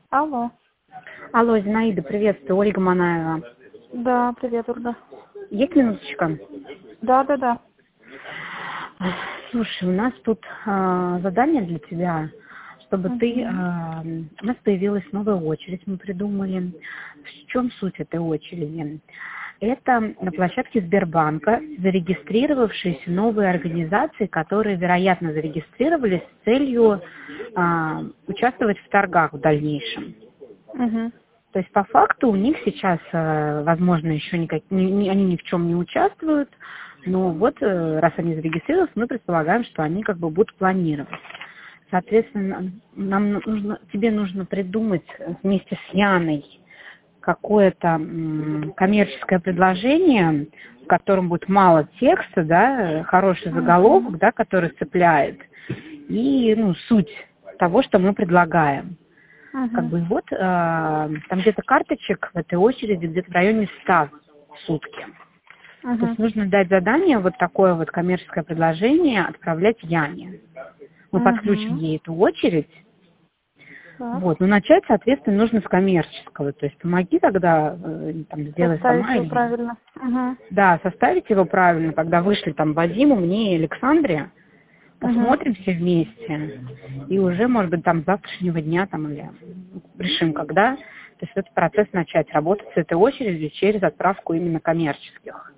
Алло. Алло, Зинаида, приветствую, Ольга Манаева. Да, привет, Ольга. Есть минуточка? Да. Слушай, у нас тут задание для тебя, чтобы ты... у нас появилась новая очередь, мы придумали. В чем суть этой очереди? Это на площадке Сбербанка зарегистрировавшиеся новые организации, которые, вероятно, зарегистрировались с целью участвовать в торгах в дальнейшем. То есть по факту у них сейчас, возможно, еще они ни в чем не участвуют, но вот раз они зарегистрировались, мы предполагаем, что они как бы будут планировать. Соответственно, тебе нужно придумать вместе с Яной какое-то коммерческое предложение, в котором будет мало текста, да, хороший заголовок, да, который цепляет, и суть того, что мы предлагаем. Как бы вот там где-то карточек в этой очереди где-то в районе 100 в сутки. То есть нужно дать задание, вот такое вот коммерческое предложение отправлять Яне. Мы подключим ей эту очередь. Вот. Но начать, соответственно, нужно с коммерческого. То есть помоги тогда сделать Составить сама. его правильно. Да, составить его правильно, когда вышли там Вадиму, мне и Александре. Посмотрим все вместе, и уже, может быть, там с завтрашнего дня или решим, когда. То есть этот процесс начать работать с этой очередью через отправку именно коммерческих.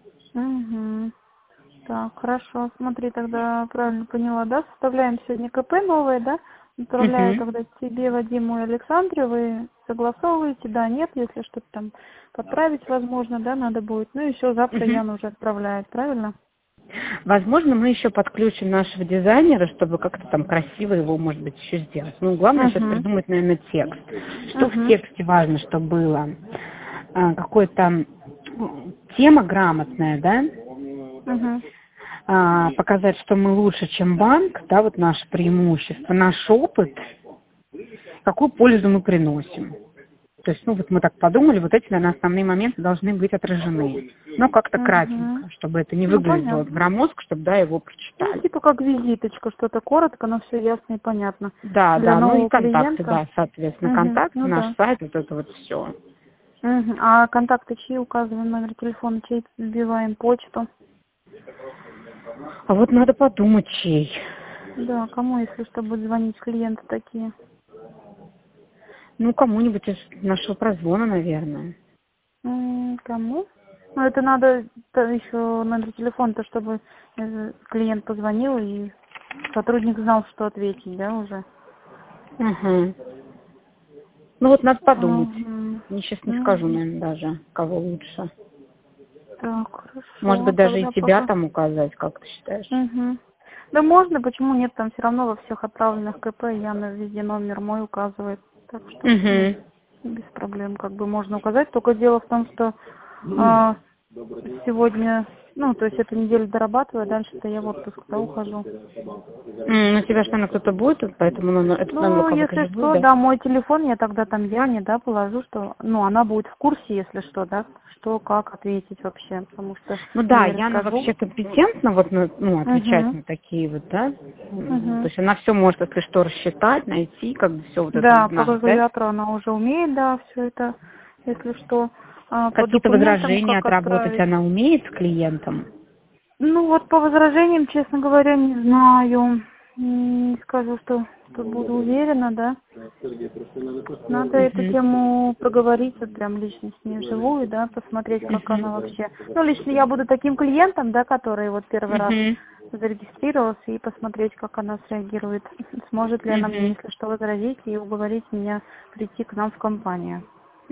Так, хорошо. Смотри, тогда правильно поняла, да? Составляем сегодня КП новое, да? Отправляю тогда тебе, Вадиму и Александре, вы согласовываете, да, нет, если что-то там подправить, возможно, да, надо будет. Ну и все, завтра Яна уже отправляет, правильно? Возможно, мы еще подключим нашего дизайнера, чтобы как-то там красиво его, может быть, еще сделать. Главное сейчас придумать, наверное, текст. Что в тексте важно, чтобы было? Какой-то тема грамотная, да? Показать, что мы лучше, чем банк, да, вот наше преимущество, наш опыт, какую пользу мы приносим. То есть, вот мы так подумали, вот эти, наверное, основные моменты должны быть отражены. Но как-то кратенько, чтобы это не выглядело громоздко, чтобы, да, его прочитали. Типа как визиточка, что-то коротко, но все ясно и понятно. Да, Для нового и контакты, клиента. да, соответственно, контакты, наш сайт, вот это вот все. А контакты чьи указываем, номер телефона, чей вбиваем, почту? А вот надо подумать, чей. Да, кому, если что, будет звонить клиенты такие? Кому-нибудь из нашего прозвона, наверное. Кому? Это надо еще номер телефона-то, чтобы клиент позвонил и сотрудник знал, что ответить, да, уже? Надо подумать. Я сейчас не скажу, наверное, даже, кого лучше. Так, хорошо. Может быть, даже и тебя там указать, как ты считаешь? Да можно, почему нет, там все равно во всех отправленных КП Яна везде номер мой указывает. Так что без проблем можно указать. Только дело в том, что сегодня, то есть эту неделю дорабатываю, а дальше-то я в отпуск, ухожу. На тебя же, наверное, кто-то будет, поэтому этот номер кого-то если же что, будет, да, мой телефон я тогда там Яне, да, положу, что, она будет в курсе, если что, да, что, как ответить вообще, потому что... да, Яна вообще компетентна, отвечать на такие да, то есть она все может, если что, рассчитать, найти, все вот это знать, по клавиатуру она уже умеет, да, все это, если что. Какие-то возражения отработать она умеет с клиентом? По возражениям, честно говоря, не знаю. Не скажу, что буду уверена, да. Надо эту тему проговорить, прям лично с ней вживую, да, посмотреть, как она вообще. Лично я буду таким клиентом, да, который первый раз зарегистрировался, и посмотреть, как она среагирует. Сможет ли она мне, если что, возразить и уговорить меня прийти к нам в компанию.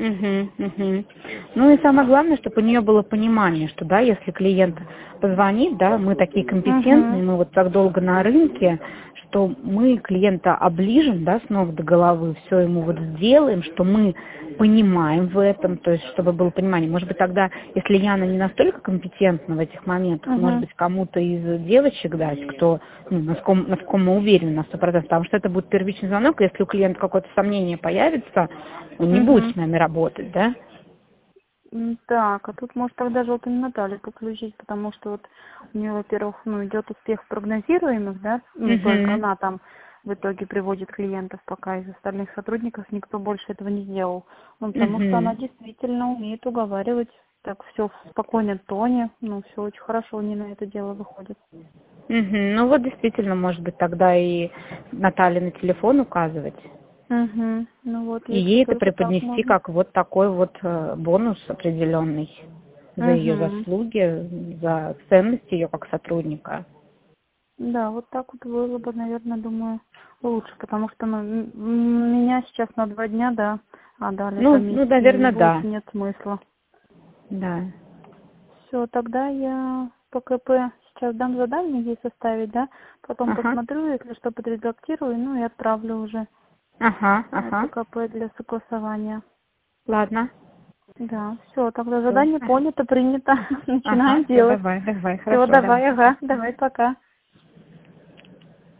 И самое главное, чтобы у нее было понимание, что, да, если клиент позвонит, да, мы такие компетентные, мы вот так долго на рынке, что мы клиента оближем, да, с ног до головы, все ему сделаем, что мы понимаем в этом, то есть чтобы было понимание. Может быть, тогда, если Яна не настолько компетентна в этих моментах, может быть, кому-то из девочек дать, кто, на ком мы уверены на 100%, потому что это будет первичный звонок, если у клиента какое-то сомнение появится, он не будет с нами работать, да? Так, а тут может тогда желтую Наталью подключить, потому что у нее, во-первых, идет успех прогнозируемых, да, только она там в итоге приводит клиентов, пока из остальных сотрудников никто больше этого не сделал. Ну, потому что она действительно умеет уговаривать, так все в спокойном тоне, ну, все очень хорошо не на это дело выходит. Ну вот действительно, может быть, тогда и Наталье на телефон указывать. Ну вот, И если ей это только так преподнести можно. как вот такой вот бонус определенный за ее заслуги, за ценность ее как сотрудника. Да, вот так вот было бы, наверное, думаю, лучше, потому что ну, меня сейчас на 2 дня, да, а далее Ну, по месяцу наверное, больше да. нет смысла. Да. Все, тогда я по КП сейчас дам задание ей составить, да, потом посмотрю, если что, подредактирую, ну и отправлю уже это КП для согласования. Ладно. Да, все, тогда Всё. задание понято, принято. Начинаем Всё, делать. давай, Все, хорошо, давай, давай. давай, пока.